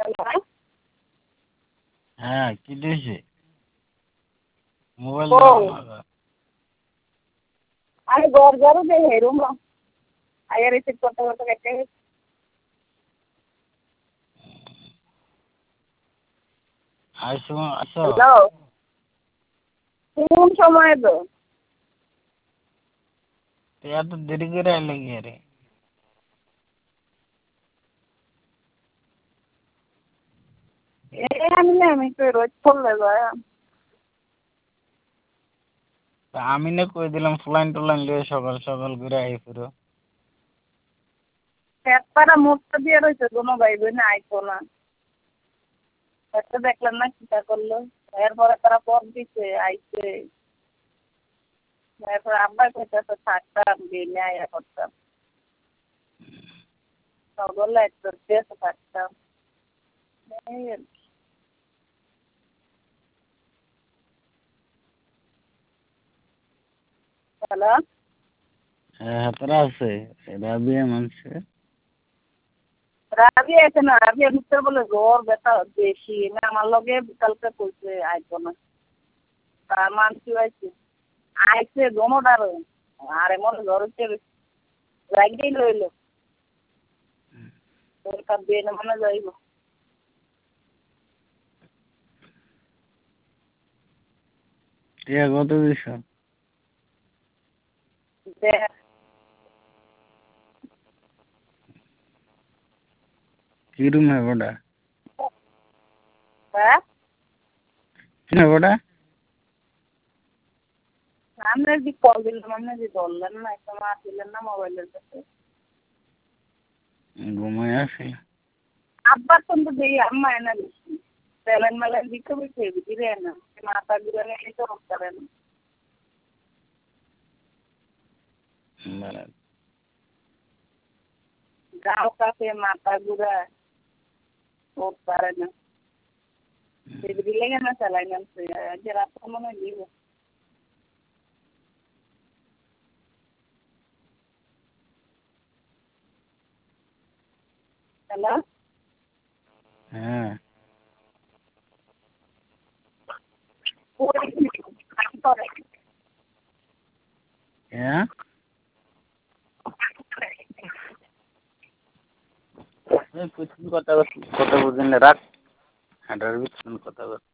হ্যাঁ কি দিয়েছে মোবাইল আমি ঘর ঘরে যে হেরুম আগে রিসিভ করতে করতে কেটে হ্যালো কোন সময় তো এত দেরি করে আইলে গিয়ে রে আমি তো রোজ করলে যায় আমি না কই দিলাম ফ্লাইন টুলাইন লিয়ে সকাল সকাল ঘুরে আই পুরো পেটপাড়া মুখটা দিয়ে রয়েছে কোনো ভাই বোন আইতো না একটা দেখলাম না চিন্তা করলো এরপরে তারা পথ দিচ্ছে আইছে এরপর আব্বা কইতেছে থাকতাম দিনে আয়া করতাম বললে একটু দেশে থাকতাম এই আর কি। হ্যালো হ্যাঁ তারা আছে রাবিয়া মানছে রাবি আছে না রাবি মুখতে বলে জ্বর ব্যথা বেশি না আমার লগে বিকালকে কইছে আইতো না তার মানসি আইছে আইছে দোনোটার আর এমন জ্বর হচ্ছে রাগেই লইল তোর কাপ দিয়ে না মনে যাইব টিয়া কত দিছ কি রুম है बड़ा হ্যাঁ है बड़ा আমরা যে কল দিলাম আমরা যে ধরলেন না একটা মা দিলেন না মোবাইলের কাছে ঘুমায় আসি আব্বার কিন্তু দেই আম্মা এনে দিচ্ছি স্যালাইন মালাইন দিতে বলছে দিলে না মাথা ঘুরে নিয়ে তো করে না গাও কাছে মাথা ঘুরা করতে পারে না দিলে না স্যালাইন আনছে যে রাত মনে দিব হ্যালো হ্যাঁ হ্যাঁ कुछ भी কথা বুঝেন রাখ হাঁটার বিছুন কথা